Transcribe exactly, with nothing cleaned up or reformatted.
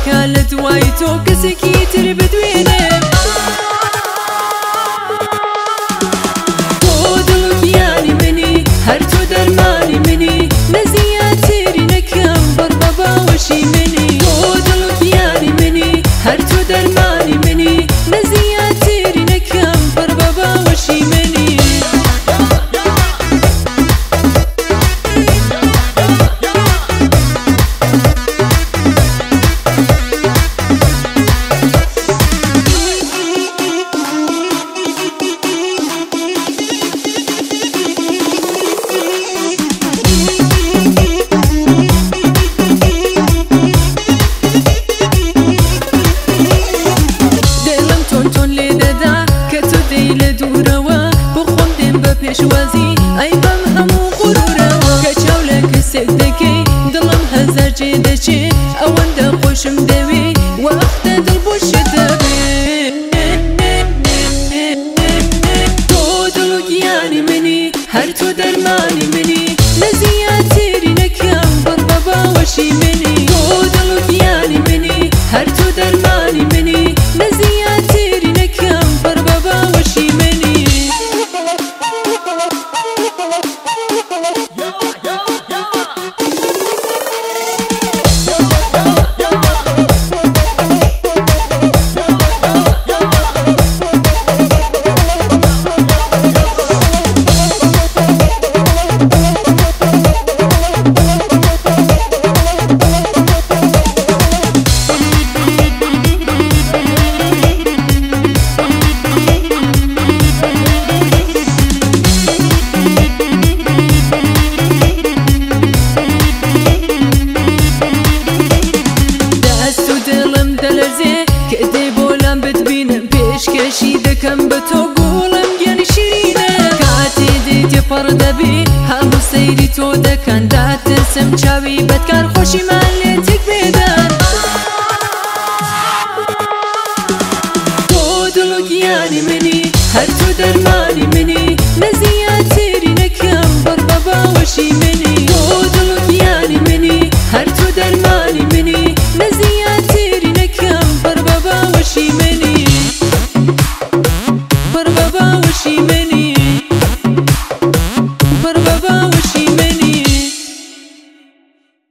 ناکە لە دوای تۆ کەسێکی تر بدوێنێ تۆ دڵ و گیانی منی هەر تۆ دەرمانی منی نەزیاتری نەکەم بڕ بە باوەشی منی تۆ دڵ و گیانی منی هەر تۆ دەرمانی منی نەزیاتری نەکەم بڕ بە باوەشی منی پێشوازی ئەی بەم هەموو غورورەوە کە چاو لە کەسێک دەکەی دڵم هەزار جێ دەچێ ئەوەندە خۆشم دەوێ وەختە دڵبۆشت دەبێ تۆ دڵ و گیانی منی هەر تۆ دەرمانی منی نەزیاتری نەکەم بڕ بە باوەشی منی تۆ دڵ و گیانی منی هەر تۆ دەرمانی منی نەزیاتری نەکەم بڕ بە باوەشی منی پێشکەشی دەکەم بە تۆ گوڵم گەنی شیرینە کاتێ دێتێ پەڕ دەبێ هەموو سەیری تۆ دەکەن داترسم چاوی بەدکار خۆشیمان لێ تێک بێدەن تۆ دڵ و گیانی منی هەر تۆ دەرمانی منی نەزیاتری نەکەم بڕ بە باوەشی منی تۆ دڵ و گیانی منی هەر تۆ دەرمانی منی نەزیاتری نەکەم بڕ بە باوەشی منی بڕ بە باوەشی منی